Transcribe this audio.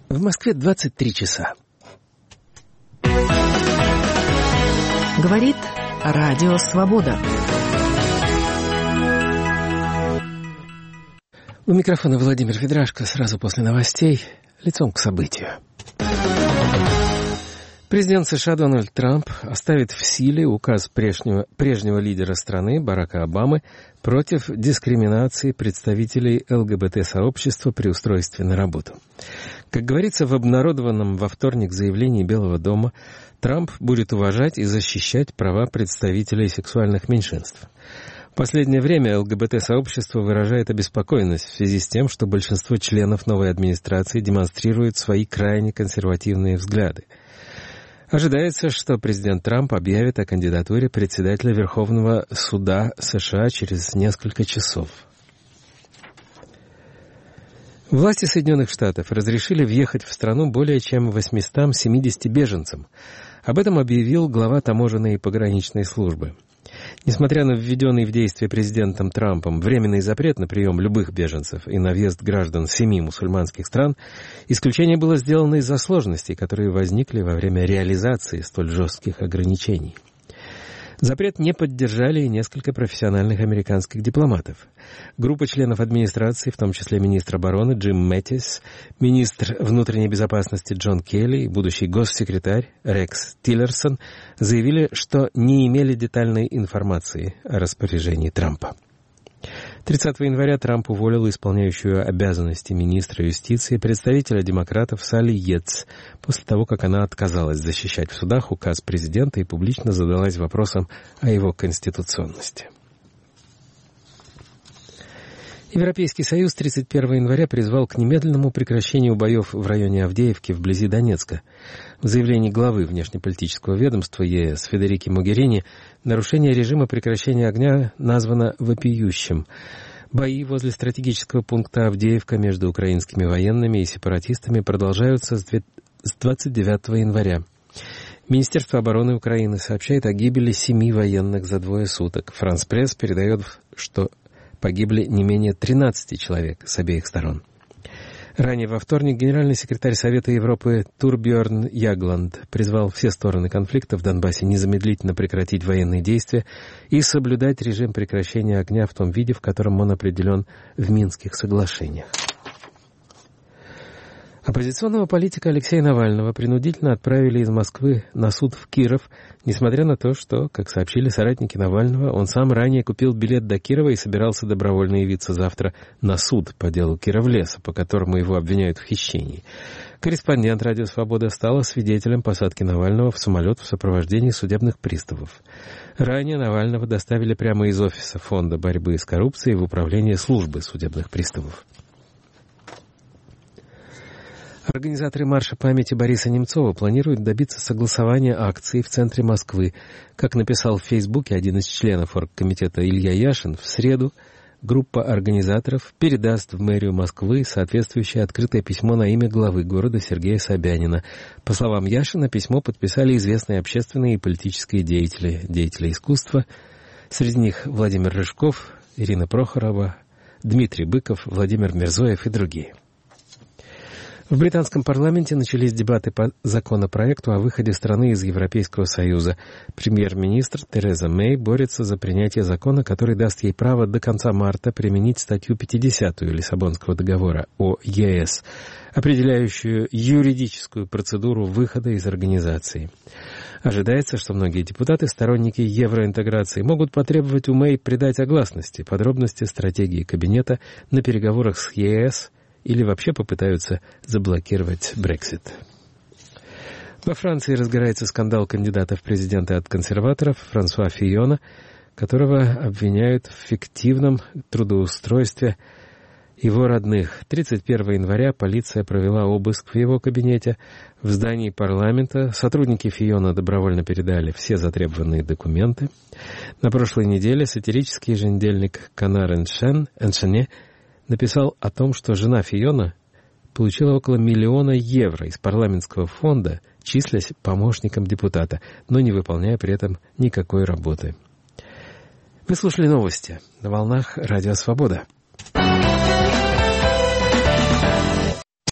В Москве 23 часа. Говорит Радио Свобода. У микрофона Владимир Ведрашко. Сразу после новостей лицом к событию. Президент США Дональд Трамп оставит в силе указ прежнего лидера страны Барака Обамы против дискриминации представителей ЛГБТ-сообщества при устройстве на работу. Как говорится в обнародованном во вторник заявлении Белого дома, Трамп будет уважать и защищать права представителей сексуальных меньшинств. В последнее время ЛГБТ-сообщество выражает обеспокоенность в связи с тем, что большинство членов новой администрации демонстрируют свои крайне консервативные взгляды. Ожидается, что президент Трамп объявит о кандидатуре председателя Верховного суда США через несколько часов. Власти Соединенных Штатов разрешили въехать в страну более чем 870 беженцам. Об этом объявил глава таможенной и пограничной службы. Несмотря на введенный в действие президентом Трампом временный запрет на прием любых беженцев и на въезд граждан 7 мусульманских стран, исключение было сделано из-за сложностей, которые возникли во время реализации столь жестких ограничений. Запрет не поддержали и несколько профессиональных американских дипломатов. Группа членов администрации, в том числе министр обороны Джим Мэттис, министр внутренней безопасности Джон Келли и будущий госсекретарь Рекс Тиллерсон заявили, что не имели детальной информации о распоряжении Трампа. 30 января Трамп уволил исполняющую обязанности министра юстиции представителя демократов Салли Йетс после того, как она отказалась защищать в судах указ президента и публично задалась вопросом о его конституционности. Европейский Союз 31 января призвал к немедленному прекращению боев в районе Авдеевки вблизи Донецка. В заявлении главы внешнеполитического ведомства ЕС Федерики Могерини нарушение режима прекращения огня названо вопиющим. Бои возле стратегического пункта Авдеевка между украинскими военными и сепаратистами продолжаются с 29 января. Министерство обороны Украины сообщает о гибели 7 военных за 2 суток. Франс Пресс передает, что погибли не менее 13 человек с обеих сторон. Ранее во вторник генеральный секретарь Совета Европы Турбьерн Ягланд призвал все стороны конфликта в Донбассе незамедлительно прекратить военные действия и соблюдать режим прекращения огня в том виде, в котором он определен в Минских соглашениях. Оппозиционного политика Алексея Навального принудительно отправили из Москвы на суд в Киров, несмотря на то, что, как сообщили соратники Навального, он сам ранее купил билет до Кирова и собирался добровольно явиться завтра на суд по делу Кировлеса, по которому его обвиняют в хищении. Корреспондент «Радио Свобода» стала свидетелем посадки Навального в самолет в сопровождении судебных приставов. Ранее Навального доставили прямо из офиса Фонда борьбы с коррупцией в управление службы судебных приставов. Организаторы марша памяти Бориса Немцова планируют добиться согласования акции в центре Москвы. Как написал в Фейсбуке один из членов оргкомитета Илья Яшин, в среду группа организаторов передаст в мэрию Москвы соответствующее открытое письмо на имя главы города Сергея Собянина. По словам Яшина, письмо подписали известные общественные и политические деятели искусства. Среди них Владимир Рыжков, Ирина Прохорова, Дмитрий Быков, Владимир Мирзоев и другие. В британском парламенте начались дебаты по законопроекту о выходе страны из Европейского Союза. Премьер-министр Тереза Мэй борется за принятие закона, который даст ей право до конца марта применить статью 50 Лиссабонского договора о ЕС, определяющую юридическую процедуру выхода из организации. Ожидается, что многие депутаты, сторонники евроинтеграции, могут потребовать у Мэй придать огласности подробности стратегии кабинета на переговорах с ЕС или вообще попытаются заблокировать Брексит. Во Франции разгорается скандал кандидата в президенты от консерваторов Франсуа Фийона, которого обвиняют в фиктивном трудоустройстве его родных. 31 января полиция провела обыск в его кабинете. В здании парламента сотрудники Фийона добровольно передали все затребованные документы. На прошлой неделе сатирический еженедельник «Канар Эншене» написал о том, что жена Фийона получила около 1 миллиона евро из парламентского фонда, числясь помощником депутата, но не выполняя при этом никакой работы. Вы слушали новости на волнах Радио Свобода.